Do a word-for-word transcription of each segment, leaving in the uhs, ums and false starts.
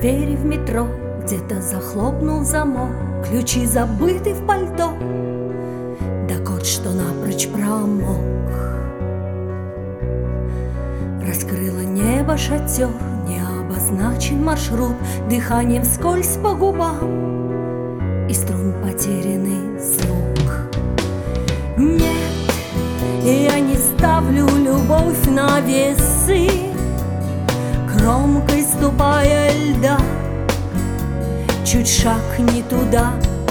двери в метро, где-то захлопнул замок, ключи забыты в пальто, да кот, что напрочь промок. Раскрыло небо шатер, не обозначен маршрут, дыханием вскользь по губам, и струн потерянный звук. Нет, я не ставлю любовь на весы, кромкой ступая льда, чуть шаг не туда,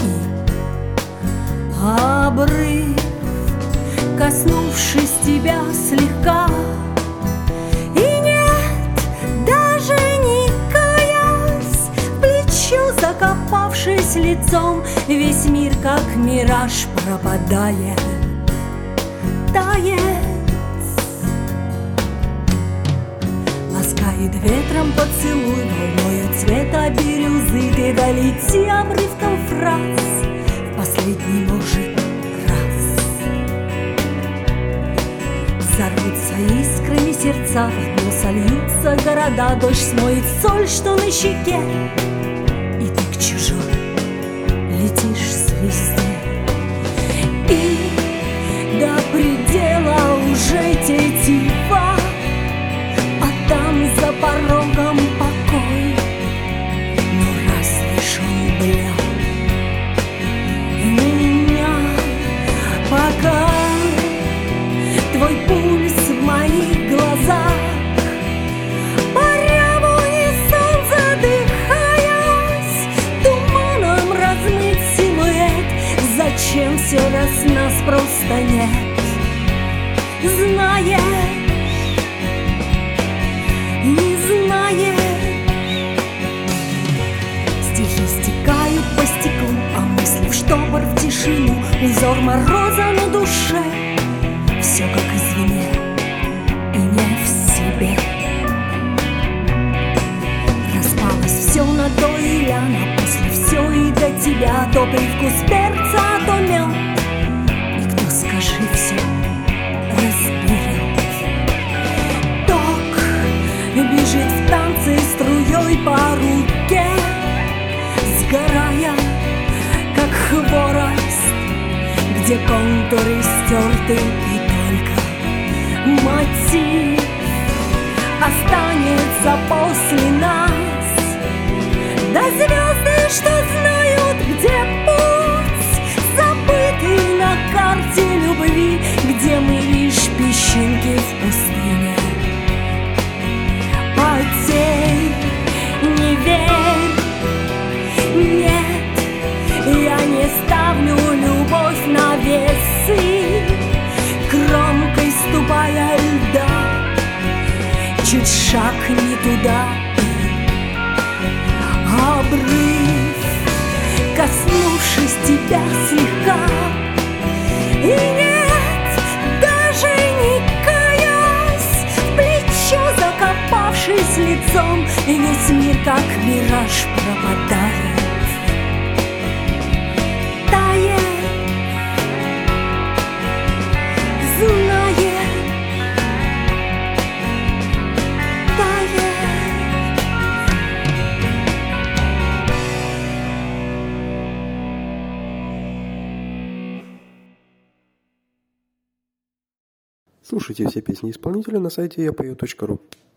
и обрыв, коснувшись тебя слегка. И нет, даже не каясь, в плечо закопавшись лицом, весь мир как мираж пропадает, тает. Ласкает ветром поцелуй, волною цвета бирюзы, ты долети обрывком фраз в последний, может, раз. Взорвутся искрами сердца, в одно сольются города, дождь смоет соль, что на щеке, и ты к чужой летишь звезде. И до предела уже тетива, а там за порогом покой. Но разве ж он благ меня, пока твой пульс в моих глазах, по унисон задыхаясь, туманом размыт силуэт. Зачем все раз нас просто нет? Знаешь, не знаешь. Стихи стекают по стеклу, а мысли в штопор, в тишину. Узор мороза на душе, все как извне и не в себе. Распалось все на то и лян, а после все и до тебя. То привкус перца, а то мед, и кто, скажи, все разберет. Ток бежит в танце струей по руке, сгорая, как хворост, где контуры стерты, и только мотив останется после нас. Да звезды, что знают, где путь, забытый на карте любви, где мы лишь песчинки в пустыне. Потей, не верь, нет, я не ставлю любовь на весы, кромкой ступая льда, чуть шаг не туда, обрыв, коснувшись тебя слегка. И нет, даже не каясь, в плечо закопавшись лицом, весь мир как мираж пропадает, тает, знает, тает. Слушайте все песни исполнителя на сайте я пою точка ру.